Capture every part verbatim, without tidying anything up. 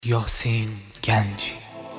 یاسین گنجی.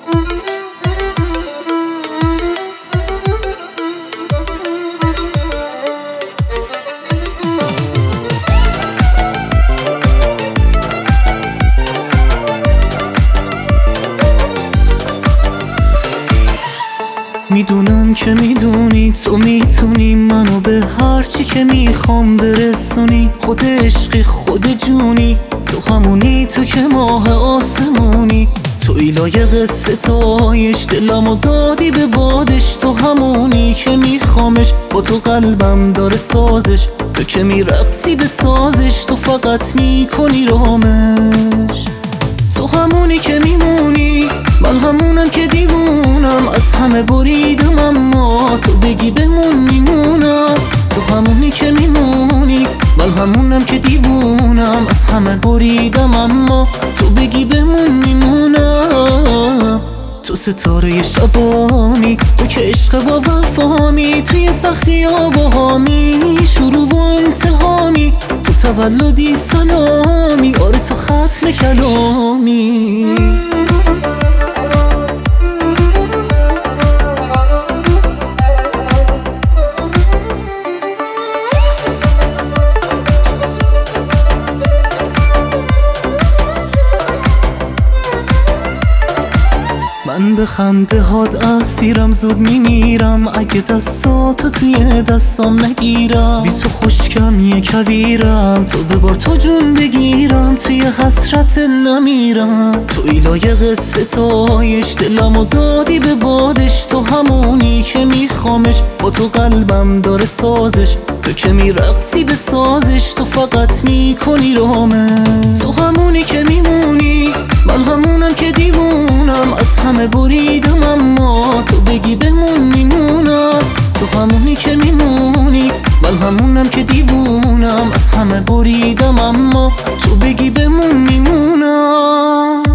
میدونم که میدونی تو میتونی منو به هر چی که میخوام برسونی. خود عشقی خود جونی، تو همونی، تو که ماه آسمونی، تو ایلای قصه تایش، دلمو دادی به بادش. تو همونی که میخوامش، با تو قلبم داره سازش. تو که میرقصی به سازش، تو فقط میکنی رامش. تو همونی که میمونی، من همونم که دیوونم. از همه بریدم اما تو بگی بمون میمونم. تو همونی که میمونی، من همونم که دیوونم. از همه بریدم اما تو بگی بمون میمونم. تو ستاره شبانی، تو که عشق با وفامی. توی سختی ها باهامی، شروع و انتهامی. تو تولدی سلامی، آره تو ختم کلامی. من به خنده هات اسیرم، زود میمیرم اگه دستاتو توی دستام نگیرم. بی تو خشکم یه کویرم، تو ببار تو جون بگیرم. توی حسرت نمیرم، تو ایلای قصه تایش، دلمو دادی به بادش. تو همونی که میخوامش، با تو قلبم داره سازش. تو که میرقصی به سازش، تو فقط میکنی رامش. تو همونی که میمونی، من همونم که دیوونم. از همه بریدم اما تو بگی بمون میمونم. تو همونی که میمونی، من همونم که دیوونم. از همه بریدم اما تو بگی بمون میمونم.